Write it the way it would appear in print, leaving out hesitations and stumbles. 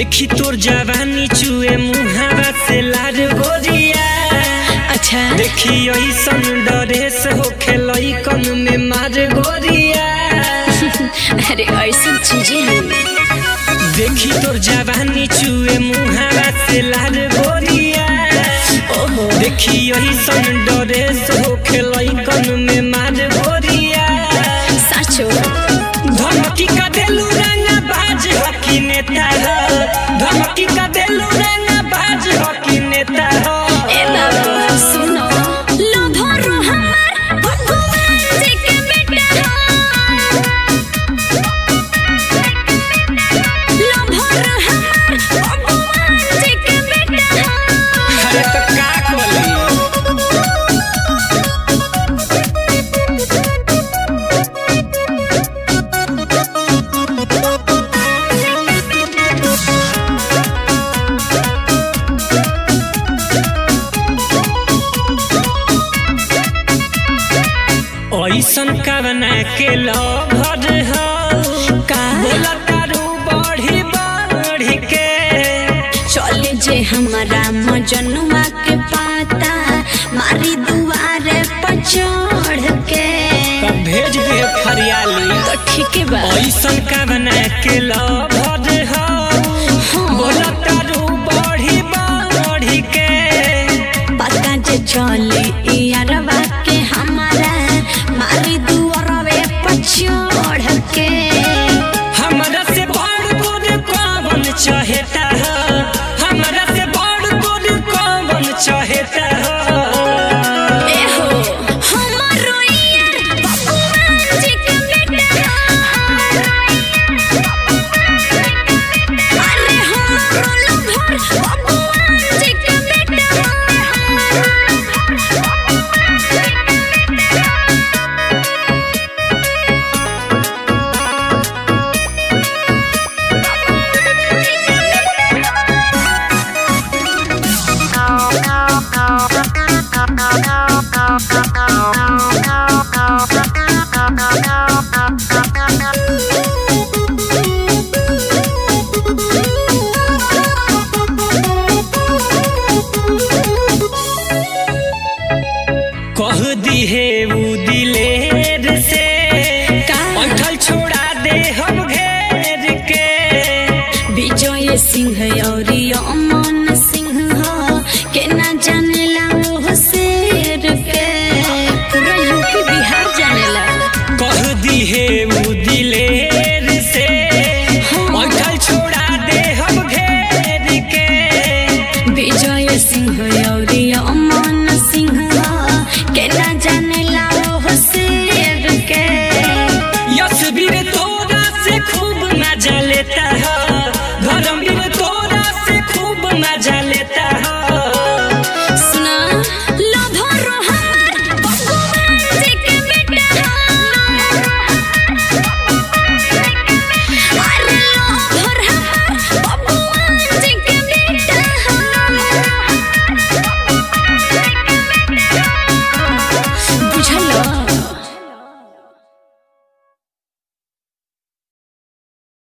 देखी तोर जवानी चुए मुहावा से लार गोरिया। अच्छा देखी ऐसन ड्रेस होखे लइकन में मार गोरिया। अरे ऐसी चीजें हैं। देखी तोर जवानी चुए मुहावा से लार गोरिया। ओहो देखी ऐसन ड्रेस होखे लइकन में मार गोरिया। साचो धमकी का देलू रंगा बाज हकी नेता हो। धमकी का देलू रंगा बाज हकी नेता हो। ए बाबा सुनो लोधरो हमार भगवान जी के बेटा हो। लोधरो हमार भगवान जी के बेटा हो। अरे तो का कोली ऐसन कवना के लभर हो। का बोला तारू बढ़ी बढ़ी के। चले जे हमारा मजनुआ के पाता मारी दुआरे पर चढ़ के। तब भेज दे फरियाली। तो ठीक है बा ऐसन कवना